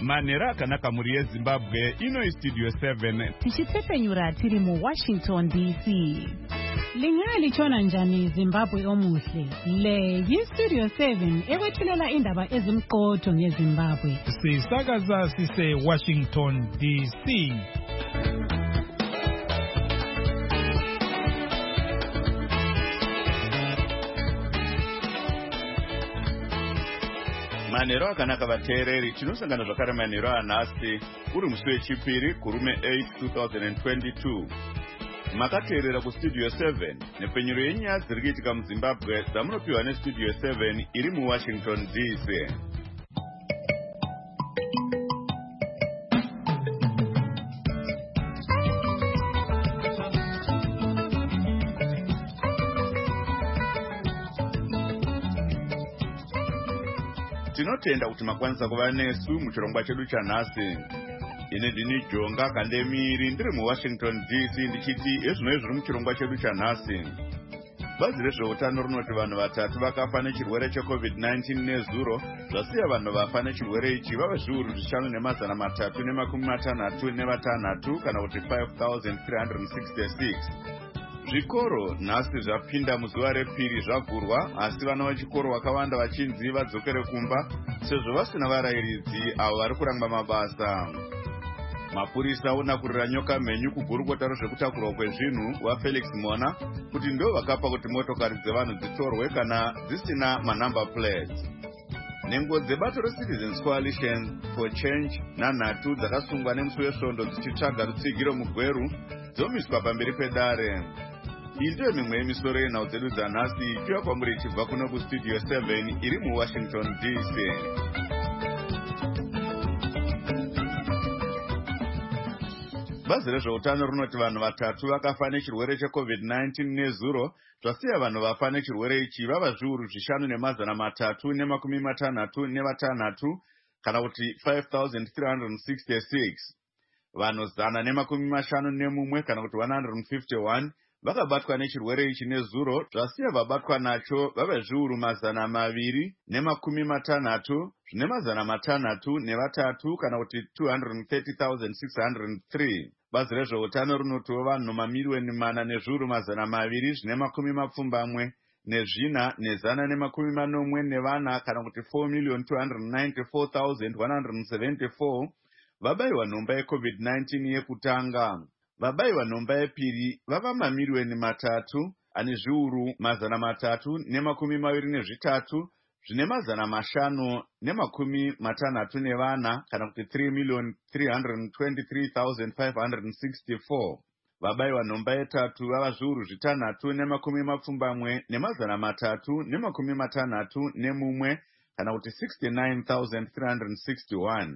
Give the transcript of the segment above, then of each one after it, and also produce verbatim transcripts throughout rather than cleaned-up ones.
Manera akanaka muri yeZimbabwe ino Studio seven. Tichitsepenyura tiri mu Washington D C. Lingali chona njani Zimbabwe omuhle. Le yi Studio seven ewethulela indaba ezimqotho ngeZimbabwe. Sisakaza sise Washington D C. Manero akanaka vateereri tinosangana zvakare manero anhasi uri musi wechipiri kurume eight twenty twenty-two. Makateerera kuStudio seven nepfenyuro yenyaya dziri kuitika muZimbabwe dzamunopiwa neStudio seven iri muWashington D C. Tinotenda kuti makwanisa kuva nesu muchirongwa chedu chanhasi. Ine ndini Jonga Kandemiri ndiri muWashington D C ndichiti ezvino zviri muchirongwa chedu chanhasi. Bazi rezveutano rinoti vanhu vatatu vakafa nechirwere cheCovid nineteen nezuro zvasiya vanhu vafa nechirwere ichi vava zviuru zvishanu nemazana matatu nemakumi matanhatu nevatanhatu kana kuti five thousand three hundred sixty-six. Zvikoro nhasi zvapinda muzuva repiri zvavhurwa, asi vana vechikoro vakawanda vachinzi vadzokere kumba sezvo vasina varayiridzi avo vari kurangwa mabasa. Mapurisa onakurira nyoka mhenyu kugurukota rezvekutakurwa kwezvinhu waFelix Mona kuti ndo vakapa kuti motokari dzevanhu dzitorwe kana dzisina manumber plates. Nengo dzebato reCitizens Coalition for Change nanhatu dzakasungwa nemusi wesvondo dzichitsvaga rutsigiro mugweru dzomiswa pamberi pedare. Iyi ndiyo mimwe yemisoro yenhau dzedu dzanhasi ichiva kwamuri ichibva kuno kuStudio seven iri muWashington D C. Bazi rezveutano rinoti vanhu vatatu vakafa nechirwere cheCovid nineteen nezuro zvasiya vanhu vafa nechirwere ichi vava zviuru zvishanu nemazana matatu nemakumi matanhatu nevatanhatu kana kuti five thousand three hundred sixty-six. Vanhu zana nemakumi mashanu nemumwe kana kuti one hundred fifty-one vakabatwa nechirwere ichi nezuro zvasiya vabatwa nacho vava zviuru mazana maviri nemakumi matanhatu zvine mazana matanhatu nevatatu kana kuti two hundred thirty thousand six hundred three. Bazi rezveutano rinotiwo vanhu mamiliyoni mana nezviuru mazana maviri zvine makumi mapfumbamwe nezvina nezana nemakumi manomwe nevana kana kuti four million two hundred ninety-four thousand one hundred seventy-four vabayiwa nhomba yeCovid nineteen yekutanga. Vabayiwa nhomba yepiri vava mamiliyoni matatu ane zviuru mazana matatu nemakumi maviri nezvitatu zvine mazana mashanu nemakumi matanhatu nevana kana kuti three million three hundred twenty-three thousand five hundred sixty-four. Vabayiwa nhomba yetatu vava zviuru zvitanhatu nemakumi mapfumbamwe nemazana matatu nemakumi matanhatu nemumwe kana kuti sixty-nine thousand three hundred sixty-one.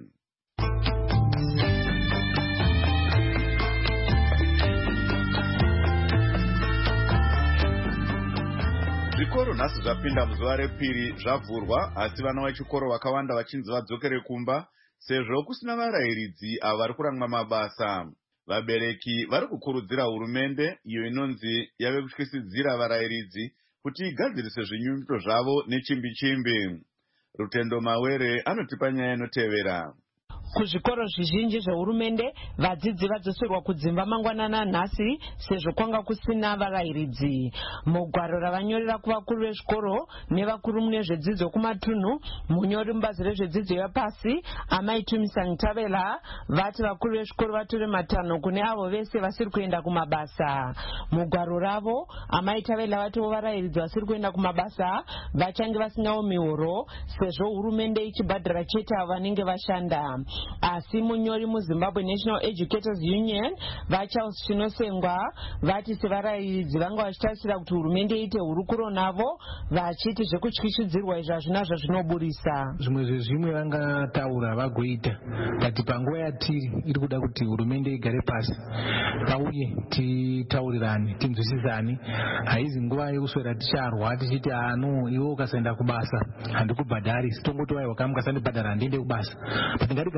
Zvikoro nhasi zvapinda muzuva repiri zvavhurwa, asi vana vechikoro vakawanda vachinzi vadzokere kumba sezvo kusina varayiridzi avo vari kurangwa mabasa. Vabereki vari kukurudzira hurumende iyo inonzi yave kutyisidzira varayiridzi kuti igadzirise zvinyunyuto zvavo nechimbi chimbi. Rutendo Mawere anotipa nyaya inotevera. Kuzvikoro zvizhinji zvehurumende vadzidzi vadzoserwa kudzimba mangwanana nhasi sezvo kwanga kusina varayiridzi. Mugwaro ravanyorera kuvakuru vezvikoro nevakuru mune zvedzidzo kumatunhu, munyori mubazi rezvedzidzo yapasi Amai Tumisang Tavela vati vakuru vezvikoro vatore matanho kune avo vese vasiri kuenda kumabasa. Mugwaro ravo Amai Tavela vatiwo varayiridzi vasiri kuenda kumabasa vachange vasinawo mihoro sezvo hurumende ichibhadhara chete avo vanenge vashanda. Asi munyori muZimbabwe National Educators Union vaCharles Chinosengwa vati sevarayiridzi vanga vachitarisira kuti hurumende iite hurukuro navo vachiti zvekutyishidzirwa izvo hazvina zvazvinoburisa. Zvimwe zvezvimwe vangataura vagoita kuti panguva yatiri iri kuda kuti hurumende igare pasi pauye titaurirane tinzwisisane. Haizi nguva yekuswera ticharwa tichiti ano iwe ukasaenda kubasa handikubhadharisi, tongoti wai wakamuka sandibhadhara handiende kubasa. But ngatigare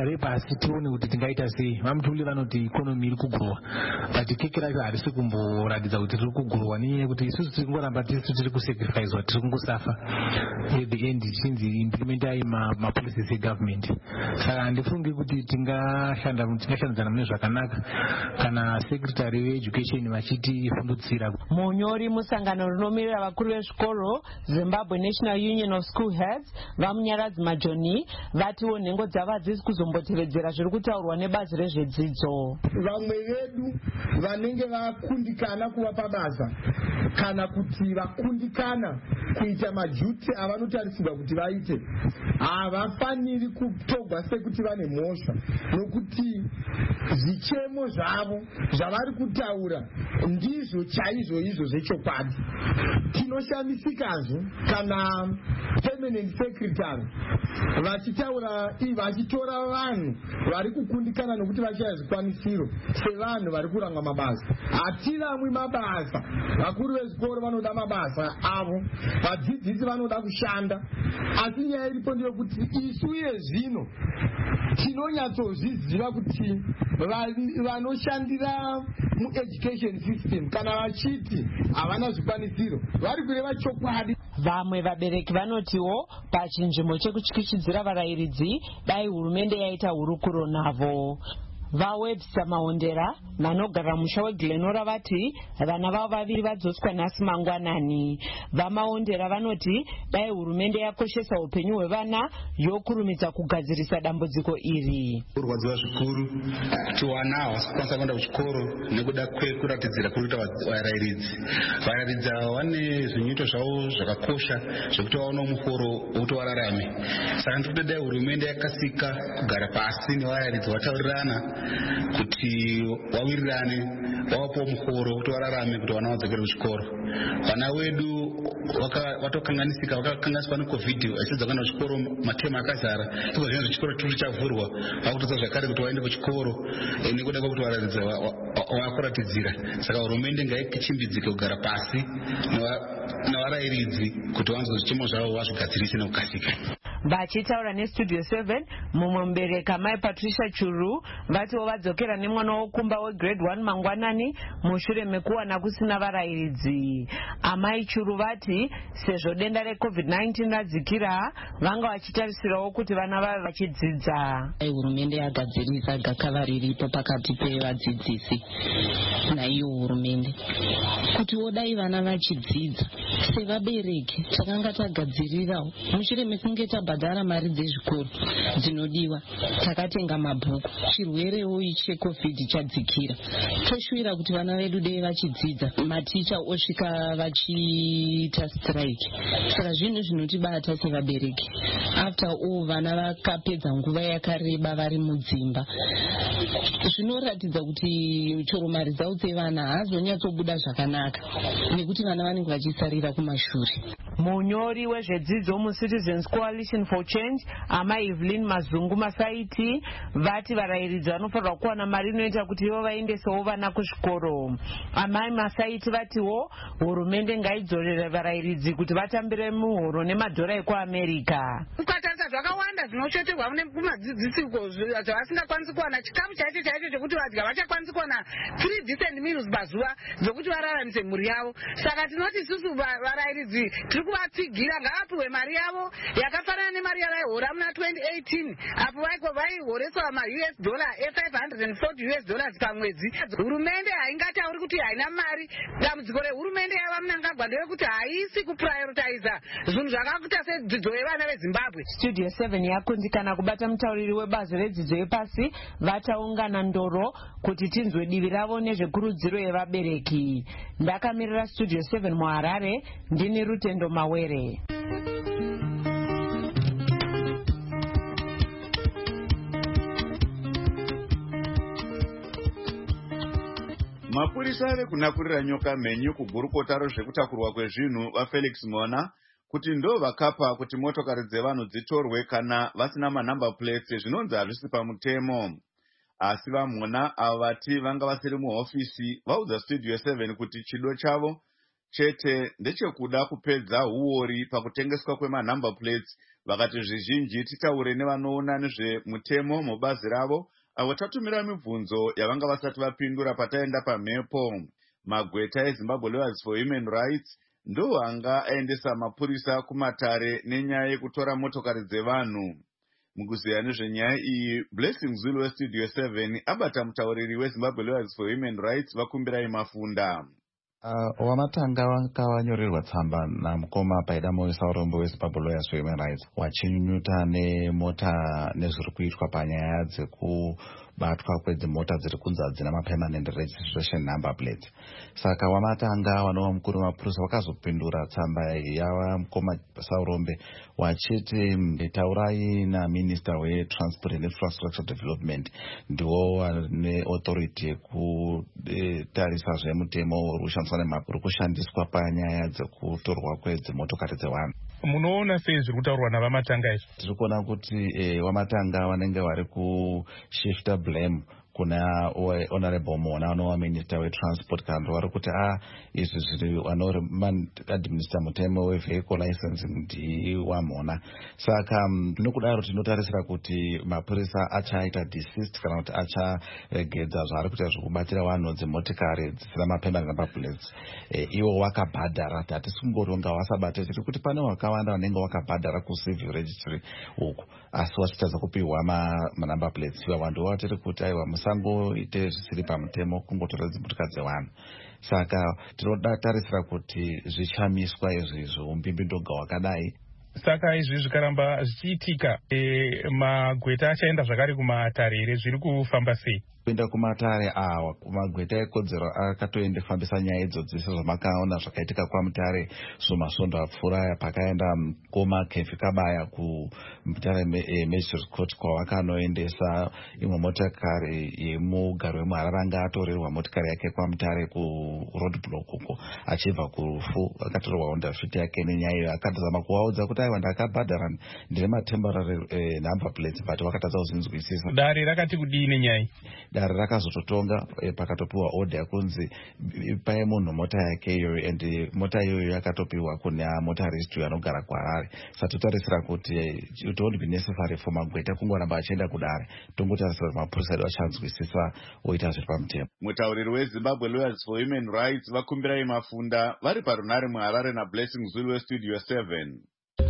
tigare pasi tione kuti tingaita sei. Vamutule vanoti ikonomi iri kugrowa but keke racho harisi kumboratidza kuti riri kugrowa nenyaya yekuti isusu tiri kungoramba tisu tiri kusacrificewa, tiri kungosafa at the end tichinzi implementai mapolicies egovernment. Saka handifungi kuti tingashanda tingashandidzana mune zvakanaka kana secretary veeducation vachitifundutsira. Munyori musangano rinomirira vakuru vezvikoro Zimbabwe National Union of School Heads vamunyaradzi Majoni vatiwo nhengo dzavadzisi kuzombotevedzera zviri kutaurwa nebazi rezvedzidzo. Vamwe vedu vanenge vakundikana kuva pabasa kana kuti vakundikana kuita majuti avanotarisirwa kuti vaite havafaniri kutogwa sekuti vane mhosva, nokuti zvichemo zvavo zvavari kutaura ndizvo chaizvo izvo zvechokwadi. Tinoshamisikazve kana permanent secretary vachitaura vachitora vanhu vari kukundikana nokuti vachaya zvikwanisiro sevanhu vari kurangwa mabasa. Hatiramwi mabasa, vakuru vezvikoro vanoda mabasa avo, vadzidzisi vanoda kushanda, asi nyaya iripo ndeyekuti isu iye zvino tinonyatsozviziva kuti vanoshandira mueducation system kana vachiti havana zvikwanisiro vari kureva chokwadi. Vamwe vabereki vanotiwo pachinzvimbo chekutyityidzira varayiridzi dai hurumende yaita hurukuro navo. VaWebster Maondera vanogara musha weGlenora vati vana vavo vaviri vadzoswa nhasi mangwanani. VaMaondera vanoti dai hurumende yakoshesa upenyu hwevana yokurumidza kugadzirisa dambudziko iri. Kurwadziwa zvikuru kuti vana havasi kuenda kuchikoro nekuda kwekuratidzira kuita varayiridzi. Varayiridzi ava vane zvinyoto zvavo zvakakosha zvekuti vaone muhoro wekuti vararame. Saka ndikuti dai hurumende yakasika kugara pasi nevarayiridzi vataurirana kuti wawirirane vawapo muhoro kuti vararame kuti vana vadzokere kuchikoro. Vana vedu vatokanganisika vakakanganiswa necovid vachidza kuenda kuchikoro matema akazara, iko zvino chikoro chiri chavhurwa vakutodza zvakare kuti vaende kuchikoro nekuda kwekuti varayiridzi vakuratidzira. Saka hurumende ngaichimbidzike kugara pasi nevarayiridzi kuti vanzwe zvichemo zvavo vazvigadzirise nekukasika. Vachitaura nestudio seven mumwe mubereki amai Patricia Churu vatiwo vadzokera nemwana wokumba wegrade one mangwanani mushure mekuwana kusina varayiridzi. Amai Churu vati sezvo denda recovid nineteen radzikira vanga vachitarisirawo kuti vana vave vachidzidza. Hurumende yagadzirisa gakava riripo pakati pevadzidzisi naiyo hurumende kuti wodai vana vachidzidza sevabereki takanga tagadzirirawo mushure mekunge tabhadhara mari dzezvikoro dzinodiwa takatenga mabhuku chirwerewo checovid chadzikira toshuvira kuti vana vedu dei vachidzidza maticha osvika vachiita strike. Saka zvinhu zvinotibata sevabereki. After all vana vakapedza nguva yakareba vari mudzimba, zvinoratidza kuti choro mari dzavo dzevana hazonyatsobuda zvakanaka nekuti vana vanenge vachisarira kumashure. Munyori wezvedzidzo muCitizens Coalition for Change amai Evelyn Mazungu Masaiti vati varayiridzi vanofanirwa kuwana mari inoita kuti ivo vaendesewo vana kuzvikoro. Amai Masaiti vatiwo hurumende ngaidzorere varayiridzi kuti vatambire muhoro nemadhora ekuAmerica. Ukatarisa zvakawanda zvinoshoterwa kumadzidzisi zvavasingakwanisi kuwana chikafu chaicho chaicho chekuti vadya vachakwanisi kuwana three decent meals pazuva zvokuti vararamise mhuri yavo. Saka tinoti isusu varayiridzi tiri kuvatsigira ngavapiwe mari yavo yakafanana nemari yavaihora muna twenty eighteen apo vaihoreswa ma-U S dollar five hundred forty U S dollars pamwedzi. Hurumende haingatauri kuti haina mari. Dambudziko rehurumende yava munangagwa ndeyekuti haisi kuprioritiza zvinhu zvakakuita sedzidzo yevana veZimbabwe. Studio seven yakundikana kubata mutauriri webazi redzidzo yepasi vataungana ndoro kuti tinzwe divi ravo nezvekurudziro yevabereki. Ndakamirira Studio seven muHarare ndini Rutendo Mawere. Mapurisa vekunakurira nyoka menyu kugurukota rozvekutakurwa kwezvinhu vaFelix Mona kuti ndo vakapa kuti motokari dzevanhu dzitorwe kana vasina manhamba plates zvinonzi hazvisi pamutemo. Asi vaMona avo vati vanga vasiri muhofisi vaudza Studio seven kuti chido chavo chete ndechekuda kupedza huori pakutengeswa kwemanumber plates. Vakati zvizhinji titaure nevanoona nezvemutemo mubazi ravo, avo tatumira mibvunzo yavanga vasati vapindura pataenda pamhepo. Magweta eZimbabwe Lawyers for Human Rights ndo anga aendesa mapurisa kumatare nenyaya yekutora motokari dzevanhu. Mukuziya nezvenyaya iyi, Blessing Zulu weStudio seven abata mutauriri weZimbabwe Lawyers for Human Rights Vakumbirai Mafunda. Uh, wamatanga wakawanyorerwa tsamba namukoma paida moisa urombo weZimbabwe Lawyers for Human Rights wachinyuta nemota nezviri kuitwa panyaya dzekubatwa kwedzimota dziri kunzi hadzina mapermanent registration number plates. Saka wamatanga wanova mukuru wemapurisa wakazopindura tsamba yava mukoma Saurombe wachiti taurai naMinister weTransport and Infrastructure Development, ndiwo wane authority yekutarisa zvemutemo urushandiswa nemapuri kushandiswa panyaya dzekutorwa kwedzimotokari dzevanhu. Munoona sei zviri kutaurwa navamatanga izvo? Tiri kuona kuti eh, wamatanga vanenge vari kushifta blame kuna honorable Mona anova minister weTransport kandi vari kuti ah izvi zviri vanori administer mutemo wevehicle licensing ndiwamona. Saka nokudaro tinotarisira kuti mapurisa achaita desist kana kuti acharegedza zvaari kuita zvokubatira vanhu dzimotikari dzisina mapermanent number plates. E, ivo wakabhadhara, hatisi kungoronga wasabate, tiri kuti pane wakawanda vanenge wakabhadhara kucivil registry uku asi wachitadza kupiwa manumber plates. Iva vanhu vatiri kuti aiwa musangoite zvisiri pamutemo kungotora dzimotikari dzevanhu. Saka tinotarisira kuti zvichamiswa izvi umbimbidoga wakadai. Saka izvi zvikaramba zvichiitika, e, magweta achaenda zvakare kumatare here, zviri kufamba sei? Kuenda kumatare awa magweta ekodzero akatoende fambisa nyaya idzodzi sezvamakaona zvakaitika kwamutare somasondo apfuura pakaenda koma kefi kabaya kumutare magistrate court kwavakanoendesa imwe motikari yemugaro wemuHararanga atorerwa motikari yake kwamutare kuroadblock uko achibva kurufu akatorerwa honda fit yake nenyaya iyo akatazama kuvaudza kuti aiwa ndakabhadhara ndine matemporary eh, number plates but vakatadza kuzinzwisisa. Dare rakati kudii nenyaya? Dare rakazototonga e, pakatopiwa order yakunzi paye munhu mota yake iyoyo and mota iyoyo yakatopiwa kuna motarist anogara kuHarare. Saka totarisira kuti it won't be necessary for magweta kungoramba achienda kudare, tongotarisira kuti mapurisa edu achanzwisisa oita zviri pamutemo. Mutauriri weZimbabwe Lawyers for Human Rights Vakumbirai Mafunda vari parunare muHarare naBlessing Zulu weStudio seven.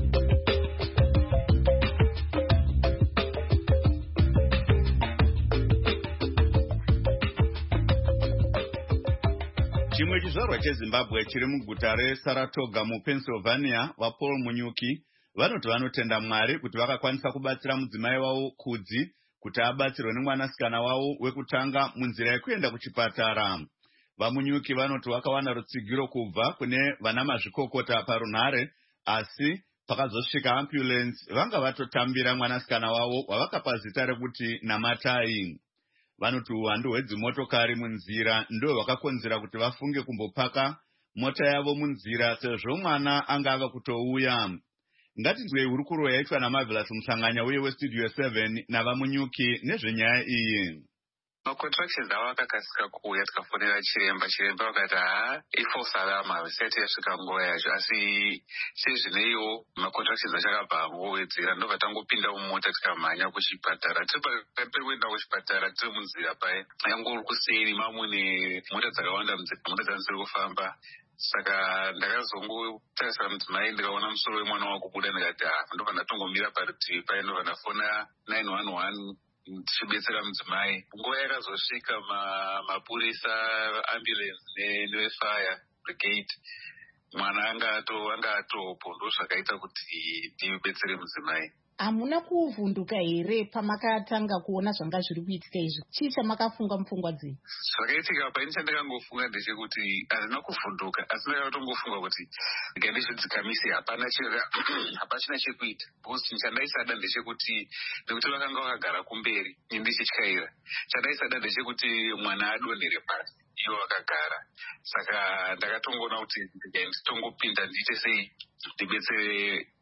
Chimwe chizvarwa cheZimbabwe chiri muguta reSaratoga muPennsylvania, vaPaul Munyuki vanoti vanotenda Mwari kuti vakakwanisa kubatsira mudzimai wavo Kudzi kuti abatsirwe nemwanasikana wavo wekutanga munzira yekuenda kuchipatara. VaMunyuki vanoti vakawana rutsigiro kubva kune vana mazvikokota parunhare, asi pakazosvika ambulance vanga vatotambira mwanasikana wavo wavakapa zita rekuti Namatai. Vanoti uwandu hwedzimotokari munzira ndo hwakakonzera kuti vafunge kumbopaka mota yavo munzira sezvo mwana anga ava kutouya. Ngatinzwei hurukuro yaitwa naMarvelous Musanganya uye weStudio seven navaMunyuki nezvenyaya iyi. Macontractions ava akakasika kuuya tikafonera chiremba. Chiremba vakati haa ifalse alarm havisati yasvika nguva yazvo, asi sezvineiwo macontractions achakabva angowedzera ndobva tangopinda mumota tikamhanya kuchipatara. Tiri pari kuenda kuchipatara tiri munzira paya yangori kuseri mamune mota dzakawanda munzira, mota dzanziri kufamba. Saka ndakazongotarisira mudzimai ndikaona musoro wemwana wakubuda ndikati haa ndobva ndatongomira parutivi paya ndobva ndafona nine one one tichibetsera mudzimai. Nguva yakazosvika mapurisa ambulance nevefire brigade, mwana anga atopo, ndo zvakaita kuti ndibetsere mudzimai. Hamuna kuvhunduka here pamakatanga kuona zvanga zviri kuitika izvi? Chii chamakafunga mupfungwa dzenyu? Zvakaitika paini chandakangofunga ndechekuti hazina kuvhunduka, asi ndakatongofunga kuti ndikandizvidzikamise hapana hapachina chekuita. Because chandaisada ndechekuti nekuti vakanga vakagara kumberi ndichityaira, chandaisada ndechekuti mwana adonhere pasi ivo vakagara. Saka ndakatongoona kuti nditongopinda ndiite sei ndibetsere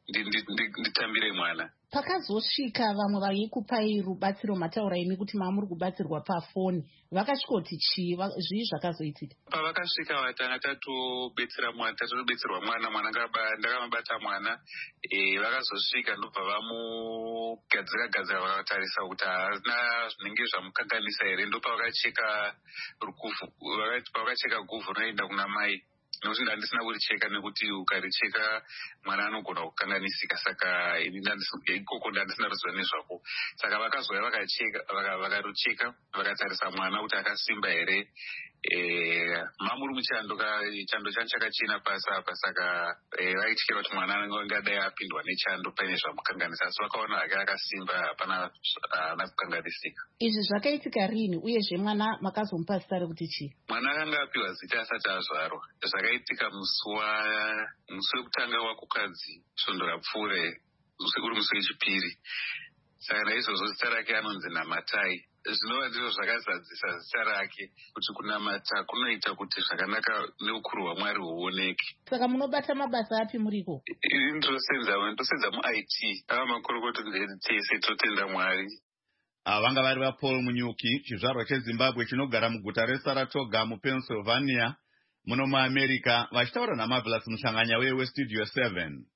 nditambire mwana. Pakazosvika vamwe vaikupai rubatsiro mataura imi kuti mamuri kubatsirwa pafoni, vakasvikoti chii zvii zvakazoitika? Pavakasvika vatanga tatobetsera mwana tatobetserwa mwana mwana ndakamabata mwana e, vakazosvika ndobva vamugadzira gadzira vakatarisa kuti haana zvinenge zvamukanganisa here, ndopavakacheka rukuvhu pavakacheka guvhu rinoenda kuna mai. Nokuti ndandisina kuricheka nekuti ukaricheka mwana anogona kukanganisika, saka ikoko ndandisina ruzivo nezvako. Saka vakazouya vakacheka vakarucheka vakatarisa mwana kuti akasimba here. E, mamuri muchando chando changu chakachena pasi apa, saka vaityira kuti mwana angadai apindwa nechando paine zvamukanganisa, asi vakaona hake akasimba hapana haana kukanganisika. Izvi zvakaitika rini uyezve mwana makazomupa zita rekuti chii? Mwana akanga apiwa zita asati azvarwa. Zvakaitika musi wekutanga wakukadzi svondo rapfuure uri musi wechipiri. Saka naizvozvo zita rake anonzi Namatai. Zvinova ndizvo zvakazadzisa zita rake, kuti kunamata kunoita kuti zvakanaka neukuru hwaMwari huoneke. Saka munobata mabasa api muriko? Ndosenza mu-I T. Ava makorokota tese totenda Mwari. Vanga vari vaPaul Munyuki, chizvarwa cheZimbabwe chinogara muguta reSaratoga muPennsylvania muno muAmerica, vachitaura naMarvelous Mushanganya weStudio seven.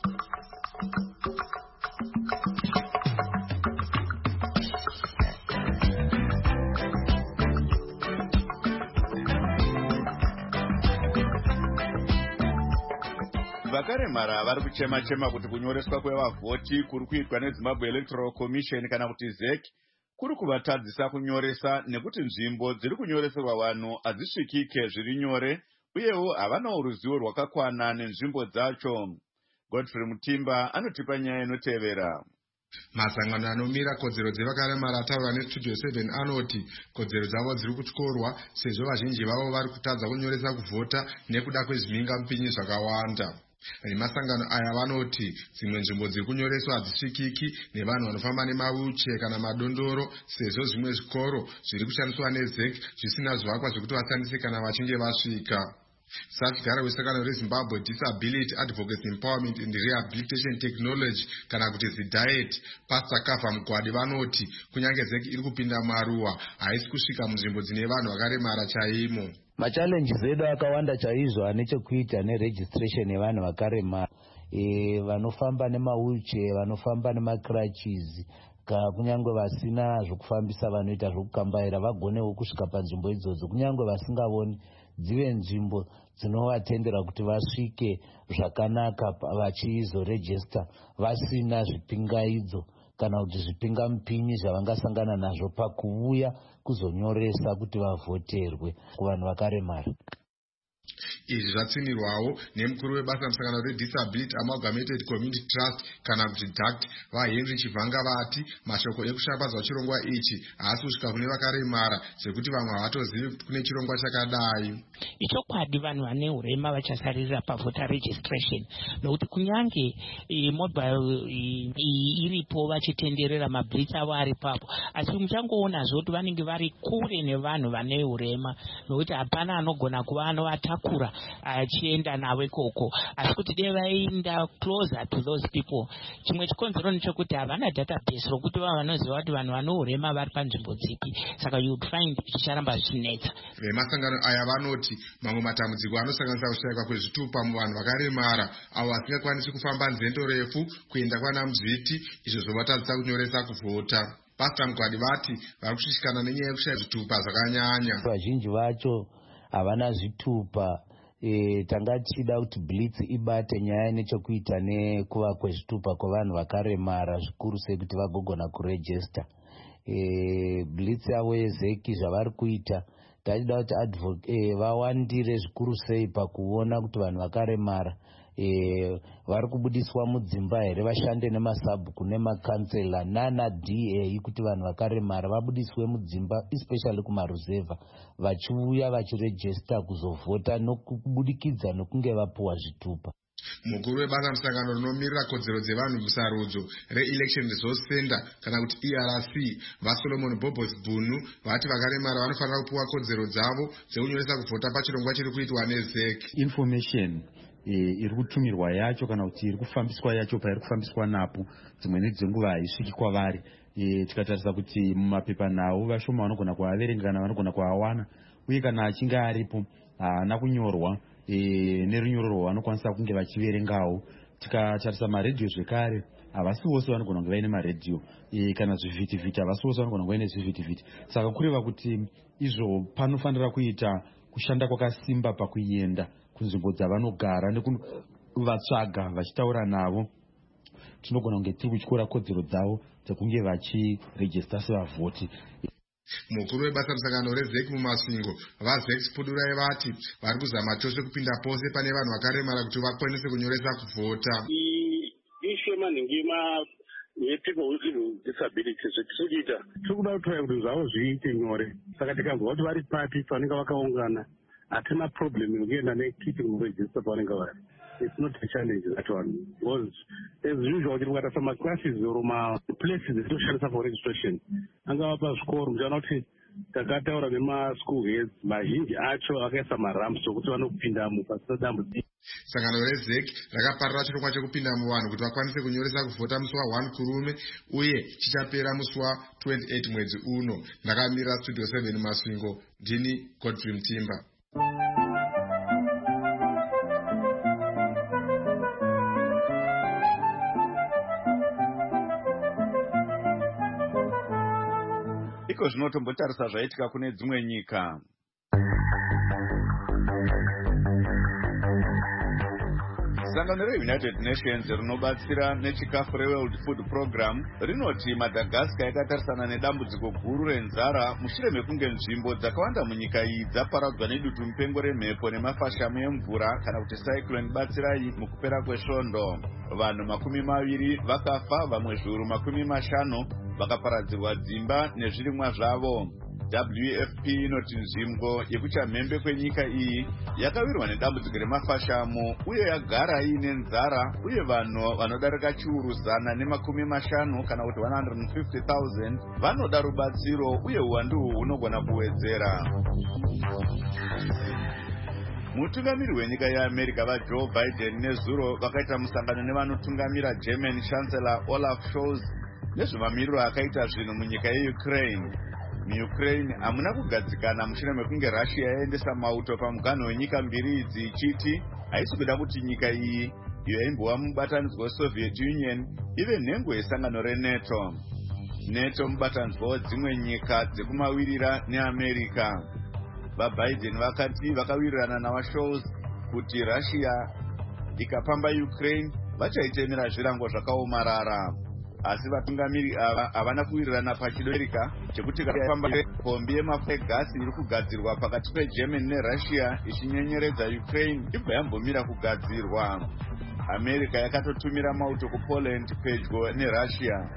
Vakaremara vari kuchema-chema kuti kunyoreswa kwevavhoti kuri kuitwa neZimbabwe Electoral Commission kana kuti Z E C kuri kuvatadzisa kunyoresa, nekuti nzvimbo dziri kunyoreserwa vanhu hadzisvikike zviri nyore, uyewo havanawo ruzivo rwakakwana nenzvimbo dzacho. Godfrey Mutimba anotipa nyaya inotevera. Masangano anomira kodzero dzevakaremara ataura neStudio seven anoti kodzero dzavo dziri kutyorwa sezvo vazhinji vavo vari kutadza kunyoresa kuvhota nekuda kwezvimingamupinyi zvakawanda. Masangano aya vanoti dzimwe nzvimbo dziri kunyoreswa hadzisvikiki nevanhu vanofamba nemawheelchair kana madondoro, sezvo zvimwe zvikoro zviri kushandiswa neZ E C zvisina zvivakwa zvekuti vashandise kana vachinge vasvika. Satigara wesangano reZimbabwe Disability Advocacy Empowerment and Rehabilitation Technology kana kuti ZIDAET, Pastor Kava Mugwadi vanoti kunyange Z E C iri kupinda maruwa haisi kusvika munzvimbo dzine vanhu vakaremara chaimo. Machallenges edu akawanda chaizvo ane chekuita neregistration yevanhu vakaremara, e, vanofamba nemawheelchair, vanofamba nemacrutches, kunyange vasina zvokufambisa vanoita zvokukambaira vagonewo kusvika panzvimbo idzodzo, kunyange vasingavoni dzive nzvimbo dzinovatendera kuti vasvike zvakanaka vachizoregister vasina zvipingaidzo kana kuti zvipingamupinyi zvavangasangana nazvo pakuuya kuzonyoresa kuti vavhoterwe kuvanhu vakaremara. Izvi zvatsinirwawo nemukuru webasa musangano reDisability Amalgamated Community Trust kana kuti D A C T vaHenry Chivhanga vati mashoko ekushambadzwa chirongwa ichi haasi kusvika kune vakaremara sekuti vamwe havatozivi kuti kune chirongwa chakadai. Ichokwadi vanhu vane urema vachasarira pavota registration, nokuti kunyange e, mobile e, e, iripo vachitenderera mablitz avo ari papo, asi muchangoonazvo kuti vanenge vari kure nevanhu vane urema, nokuti hapana anogona kuva anovatakura achienda navo ikoko, asi kuti dei vaenda closer to those people. Chimwe chikonzero nechekuti havana database rokuti vava vanoziva kuti vanhu vane urema vari panzvimbo dzipi, saka you would find zvicharamba zvichinetsa. Vemasangano aya vanoti mamwe matambudziko anosanganisa kushayikwa kwezvitupa muvanhu vakaremara avo vasingakwanisi kufamba nzendo refu kuenda kwana muzviti, izvo zvovatadzisa kunyoresa kuvhota. Pastor Mugwadi vati vari kushushikana nenyaya yekushaya zvitupa zvakanyanya. Vazhinji vacho havana zvitupa. E, tangachida kuti blitz ibate nyaya nechekuita nekuva kwezvitupa kwavanhu vakaremara zvikuru sei kuti vagogona kuregister. E, blitz yavo yeZ E C zvavari kuita tachida kuti e, vawandire zvikuru sei pakuona kuti vanhu vakaremara e, vari kubudiswa mudzimba here, vashande nemasabhuku nemakansela nana D A kuti vanhu vakaremara vabudiswe mudzimba especially kumaruzevha vachiuya vachiregister kuzovhota nokubudikidza nokunge vapuwa zvitupa. Mukuru webasa musangano rinomirira kodzero dzevanhu musarudzo re-Election Resource Center kana kuti E R C vaSolomon Bobos Bunu vati vakaremara vanofanira kupuwa kodzero dzavo dzekunyoresa kuvhota pachirongwa chiri kuitwa neZ E C. Information iri kutumirwa yacho kana kuti iri kufambiswa yacho pairi kufambiswa napo dzimwe dzenguva haisviki kwavari. Tikatarisa kuti mumapepa nawo vashoma vanogona kuaverenga kana vanogona kuawana, uye kana achinge aripo haana kunyorwa nerunyoro rwavanokwanisa kunge vachiverengawo. Tikatarisa maredhiyo zvekare havasi vose vanogona kunge vaine maredhiyo kana zvivhitivhiti, havasi vose vanogona kunge vaine zvivhitivhiti. Saka kureva kuti izvo panofanira kuita kushanda kwakasimba pakuenda kunzvimbo dzavanogara nekuvatsvaga vachitaura navo. Tinogona kunge tiri kutyora kodzero dzavo dzekunge vachirejista sevavhoti. Mukuru webasa musangano rezeki mumasvingo vazeki Pudurai vati vari kuzama chose kupinda pose pane vanhu vakaremara kuti vakwanise kunyoresa kuvhota. Ishe manhingima yepeople with disabilities zvetikuita tiri kuda kutoya kuti zvavo zviite nyore. Saka tikanzwa kuti vari papi pavanenge vakaungana hatina problem yokuenda nekeeping muregister pavanenge vari. It's not a challenge, that one. Because as usual, we have some classes or places that do share for registration. And our score, we are not takata ora vema school heads mazhinji acho akaisa maramps okuti vanopinda mupasodambudziko. Sangano rezeki rakaparira chirongwa chekupinda muvanhu kuti vakwanise kunyoresa kuvhota musi wa one kurume uye chichapera musi wa twenty-eight mwedzi uno. Ndakamira studio seven Masvingo, ndini Godfrey Mtimba. Iko zvinotombotarisa zvaitika kune dzimwe nyika. Sangano reUnited Nations rinobatsira nechikafu reWorld Food Program rinoti Madagascar yakatarisana nedambudziko guru renzara mushure mekunge nzvimbo dzakawanda munyika iyi dzaparadzwa nedutu mupengo remhepo nemafashamu emvura kana kuti cyclone Batsirai mukupera kwesvondo. Vanhu makumi maviri vakafa, vamwe zviuru makumi mashanu vakaparadzirwa dzimba nezvirimwa zvavo. W F P inoti nzvimbo yekuchamhembe kwenyika iyi yakawirwa nedambudziko remafashamu uye yagara iine nzara, uye vanhu vanodarika chiuru zana nemakumi mashanu kana kuti one hundred fifty thousand vanoda rubatsiro, uye uwandu hunogona kuwedzera. Mutungamiri wenyika yeAmerica vaJoe Biden nezuro vakaita musangano nevanotungamira German Chancellor Olaf Scholz nezvemamiriro akaita zvinhu munyika yeUkraine. MuUkraine hamuna kugadzikana mushure mekunge Russia yaendesa mauto pamuganho wenyika mbiri idzi ichiti haisi kuda kuti nyika iyi iyo yaimbova mubatanidzwa weSoviet Union ive nhengo yesangano reNATO. NATO mubatanidzwa wedzimwe nyika dzekumawirira neAmerica. VaBiden vakati vakawirirana navaScholz kuti Russia ikapamba Ukraine vachaitemera zvirango zvakaomarara. Asi vatungamiri ava havana kuwirirana pachidoerika chekuti kapamba pombi yemafuta egasi iri kugadzirwa pakati peGermany neRussia ichinyenyeredza Ukraine ibva yambomira kugadzirwa. America yakatotumira mauto kuPoland pedyo neRussia.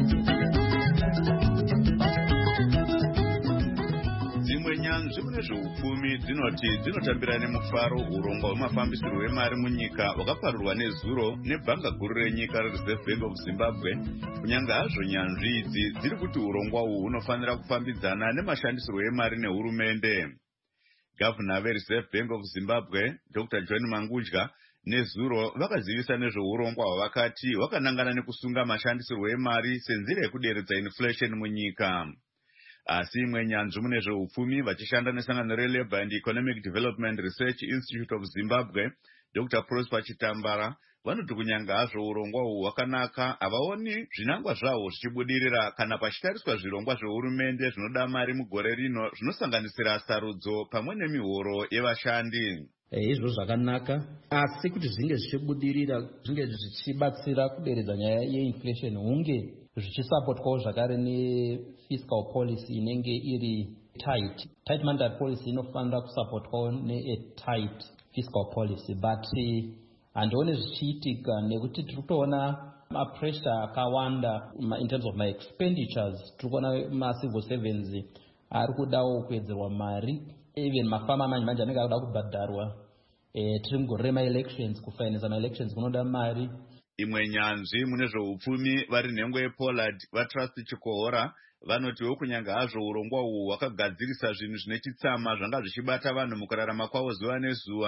Dzimwe nyanzvi mune zveupfumi dzinoti dzinotambira nemufaro urongwa hwemafambisiro hwemari munyika hwakaparurwa nezuro nebhanga guru renyika reReserve Bank of Zimbabwe, kunyange hazvo nyanzvi idzi dziri kuti urongwa uhu hunofanira kufambidzana nemashandisirwo emari nehurumende. Gavhuna veReserve Bank of Zimbabwe Doctor John Mangudya nezuro vakazivisa nezveurongwa hwavakati hwakanangana nekusunga mashandisirwo emari senzira yekuderedza inflation munyika. Asi imwe nyanzvi mune zveupfumi vachishanda nesangano reLabour and Economic Development Research Institute of Zimbabwe Doctor Prosper Chitambara vanoti kunyange hazvo urongwa uhu hwakanaka, havaoni zvinangwa zvahwo zvichibudirira kana pachitariswa zvirongwa zvehurumende zvinoda mari mugore rino zvinosanganisira sarudzo pamwe nemihoro yevashandi. Izvo zvakanaka, asi kuti zvinge zvichibudirira, zvinge zvichibatsira kuderedza nyaya yeinflation, hunge zvichisapotwawo zvakare nefiscal policy inenge iri tight. Tight monetary policy inofanira kusapotwawo ne-tight fiscal policy, but handione zvichiitika nekuti tiri kutoona mapressure akawanda in terms of my expenditures. Tiri kuona macivil servants ari kudawo kuwedzerwa mari, even mafama manje manje anenge akuda kubhadharwa. E, tiri mugore rema-elections, kufinanisa ma-elections kunoda mari. Imwe nyanzvi mune zveupfumi vari nhengo yePollard vaTrust Chikohora vanotiwo kunyange hazvo urongwa uhu hwakagadzirisa zvinhu zvine chitsama zvanga zvichibata vanhu mukurarama kwavo zuva nezuva,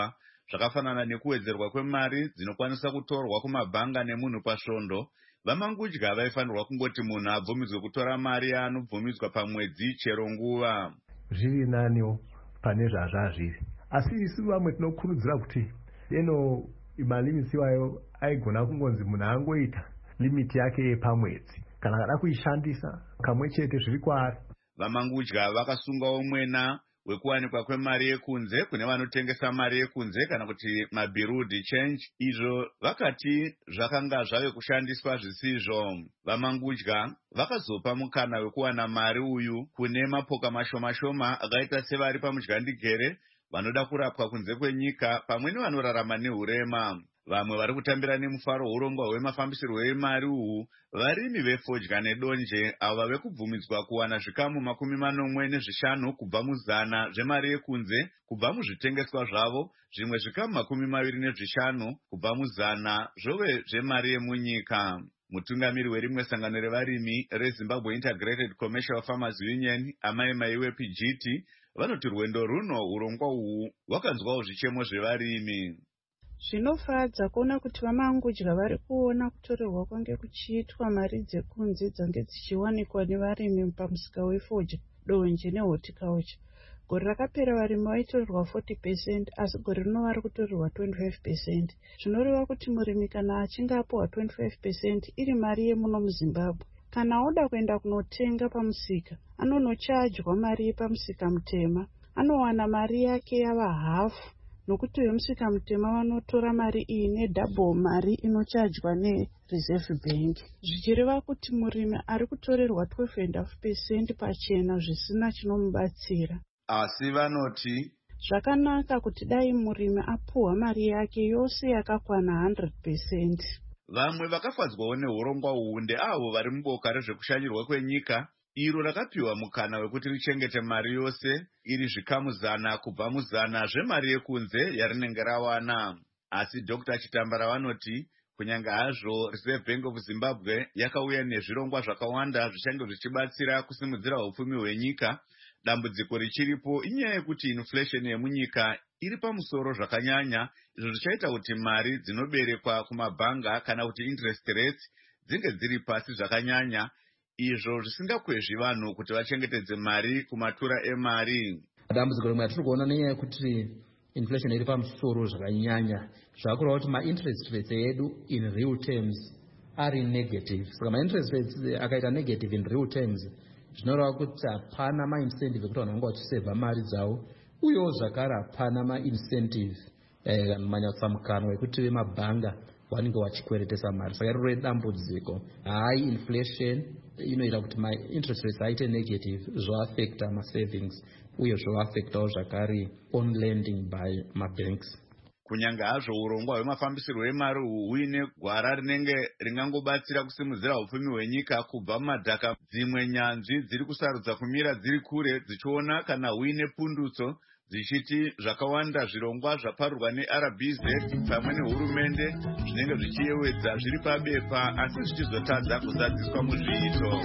zvakafanana nekuwedzerwa kwemari dzinokwanisa kutorwa kumabhanga nemunhu pasvondo. Vamangudya vaifanirwa kungoti munhu abvumidzwe kutora mari yaanobvumidzwa pamwedzi chero nguva. Zviri naniwo pane zvazvazviri, asi isu vamwe tinokurudzira kuti eno malimits iwayo aigona kungonzi munhu angoita limiti yake pamwedzi, kana kada kuishandisa kamwe chete zviri kwaari. Vamangudya vakasungawo mwena wekuwanikwa kwemari yekunze kune vanotengesa mari yekunze kana kuti mabirudi change, izvo vakati zvakanga zvave kushandiswa zvisizvo. Vamangudya vakazopa mukana wekuwana mari uyu kune mapoka mashoma shoma akaita sevari pamudyandigere, vanoda kurapwa kunze kwenyika pamwe nevanorarama neurema. Vamwe vari kutambira nemufaro urongwa hwemafambisirwo emari uhu varimi vefodya nedonje, avo vave kubvumidzwa kuwana zvikamu makumi manomwe nezvishanu kubva muzana zvemari yekunze kubva muzvitengeswa zvavo, zvimwe zvikamu makumi maviri nezvishanu kubva muzana zvove zvemari yemunyika. Mutungamiri werimwe sangano revarimi reZimbabwe Integrated Commercial Farmers Union, Amai Maiwe P G T, vanoti rwendo runo urongwa uhu wakanzwawo zvichemo zvevarimi. Zvinofadza kuona kuti vamangudya vari kuona kutorerwa kwange kuchiitwa mari dzekunze dzange dzichiwanikwa nevarimi pamusika wefodya, donje nehorticulture. Gore rakapera varimi vaitorerwa forty percent asi gore rino vari kutorerwa twenty-five percent. Zvinoreva kuti murimi kana achinge apuwa twenty-five percent iri mari yemuno muZimbabwe, kana oda kuenda kunotenga pamusika anonochajwa mari yepamusika mutema, anowana mari yake yava hafu, nokuti vemusika mutema vanotora mari iyi nedouble mari inochajwa neReserve Bank, zvichireva kuti murimi ari kutorerwa twelve and a half percent pachena zvisina chinomubatsira. Asi vanoti zvakanaka kuti dai murimi apuwa mari yake yose yakakwana one hundred percent. Vamwe vakafadzwawo neurongwa uhu ndeavo vari muboka rezvekushanyirwa kwenyika, iro rakapiwa mukana wekuti richengete mari yose iri zvikamu zana kubva muzana zvemari yekunze yarinenge rawana. Asi Doctor Chitambara vanoti kunyange hazvo Reserve Bank of Zimbabwe yakauya nezvirongwa zvakawanda zvichange zvichibatsira kusimudzira upfumi hwenyika, dambudziko richiripo inyaya yekuti inflation yemunyika iri pamusoro zvakanyanya, izvo zvichaita kuti mari dzinoberekwa kumabhanga kana kuti interest rates dzinge dziri pasi zvakanyanya, izvo zvisingakwezvi vanhu kuti vachengetedze mari kumatura emari. Dambudziko rimwe ratiri kuona nenyaya yekuti inflation iri pamusoro zvakanyanya, zvakureva kuti ma-interest rates edu in real terms ari negative. Saka ma-interest rates akaita negative in real terms, zvinoreva kuti hapana ma-incentive ekuti vanhu vanga vachisevha mari dzavo, uyewo zvakare hapana ma-incentive eh, manyatsamukano ekuti vemabhanga vanenge vachikweretesa mari. Saka riro dambudziko, hai inflation inoita kuti ma-interest rates aite negative, zvoaffecta ma-savings uye zvoaffectawo zvakare on lending by ma-banks. Kunyange hazvo urongwa hwemafambisirwo emari uhu huine gwara rinenge ringangobatsira kusimudzira upfumi hwenyika kubva mumadhaka, dzimwe nyanzvi dziri kusarudza kumira dziri kure dzichiona kana huine pundutso, dzichiti zvakawanda zvirongwa zvaparurwa neR B Z pamwe nehurumende zvinenge zvichiyewedza zviri pabepa asi zvichizotadza kuzadziswa muzviito.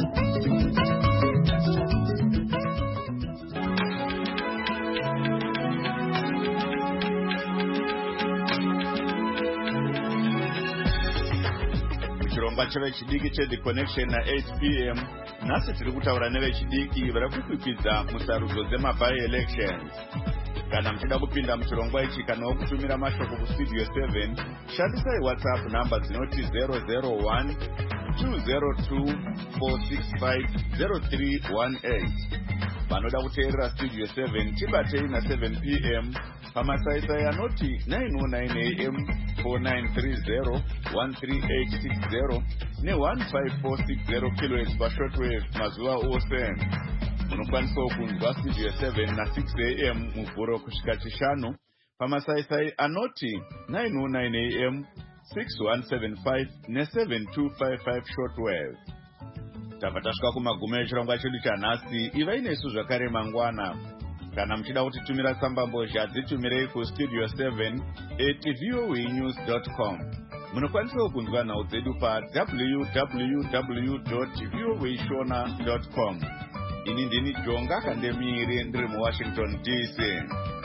Chirongwa chevechidiki cheThe Connection na eight p m nhasi tiri kutaura nevechidiki vari kukwikwidzwa musarudzo dzemaby elections. Kana muchida kupinda muchirongwa ichi kana kutumira mashoko kustudio seven, shandisai WhatsApp namba dzinoti zero zero one two zero two four six five zero three one eight. Vanoda kuteerera Studio seven tibatei na seven p m pamasaisai anoti nine oh nine a m four nine three zero one three eight six zero ne one five four six zero kilohertz pashortwave mazuva ose. Munokwanisawo kunzwa Studio seven na six a m muvhuro kusvika chishanu pamasaisai anoti nine oh nine a m six one seven five ne seven two five five shortwave. Tabva tasvika kumagumo echirongwa chedu chanhasi. Ivai nesu zvakare mangwana. Kana muchida kutitumira tsambambozha dzitumirei kustudio seven at voanews dot com. Munokwanisawo kunzwa nhau dzedu pa w w w dot voashona dot com. Ini ndini Jonga Kandemire ndiri muWashington D C.